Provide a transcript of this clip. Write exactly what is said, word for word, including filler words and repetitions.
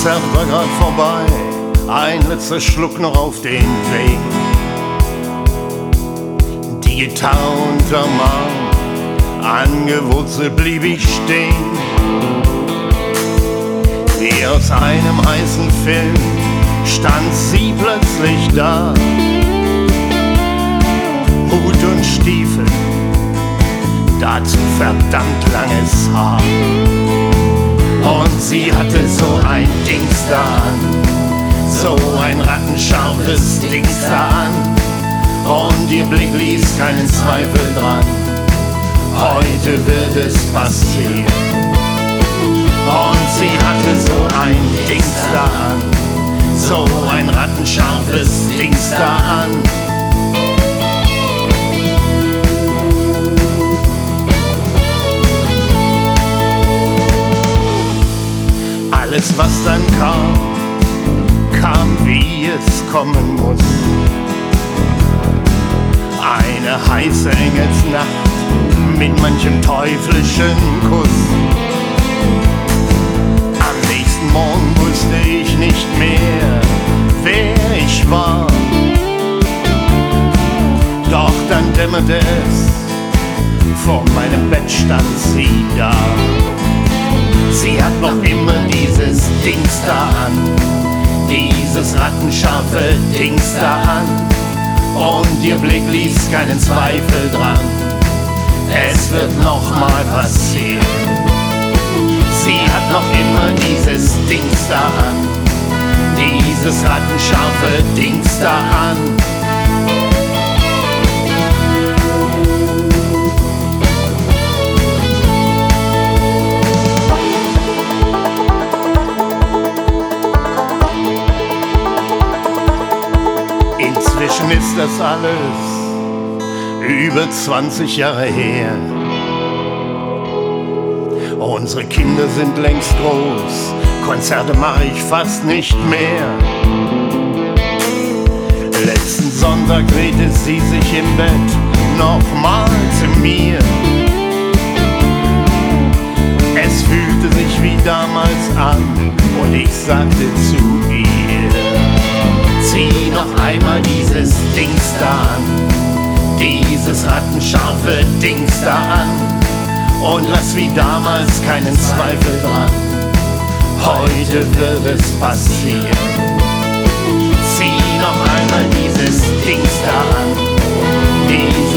Konzert war grad vorbei, ein letzter Schluck noch auf den Weg. Die Gitarre unterm Arm, angewurzelt blieb ich stehen. Wie aus einem heißen Film stand sie plötzlich da. Hut und Stiefel, dazu verdammt langes Haar. Und sie hatte so ein Dings da an, so ein rattenscharfes Dings da an. Und ihr Blick ließ keinen Zweifel dran, heute wird es passieren. Und sie hatte so ein Dings da an, so ein rattenscharfes Dings da an. Alles, was dann kam, kam, wie es kommen muss. Eine heiße Engelsnacht mit manchem teuflischen Kuss. Am nächsten Morgen wusste ich nicht mehr, wer ich war. Doch dann dämmerte es, vor meinem Bett stand sie da. Sie hat noch immer dieses Dings da an, dieses rattenscharfe Dings da an. Und ihr Blick ließ keinen Zweifel dran, es wird noch mal passieren. Sie hat noch immer dieses Dings da an, dieses rattenscharfe Dings da an. Inzwischen ist das alles über zwanzig Jahre her. Unsere Kinder sind längst groß, Konzerte mache ich fast nicht mehr. Letzten Sonntag drehte sie sich im Bett nochmal zu mir. Es fühlte sich wie damals an und ich sagte zu ihr: Zieh noch einmal dieses Dings da an, dieses rattenscharfe Dings da an. Und lass wie damals keinen Zweifel dran, heute wird es passieren. Zieh noch einmal dieses Dings da an, dieses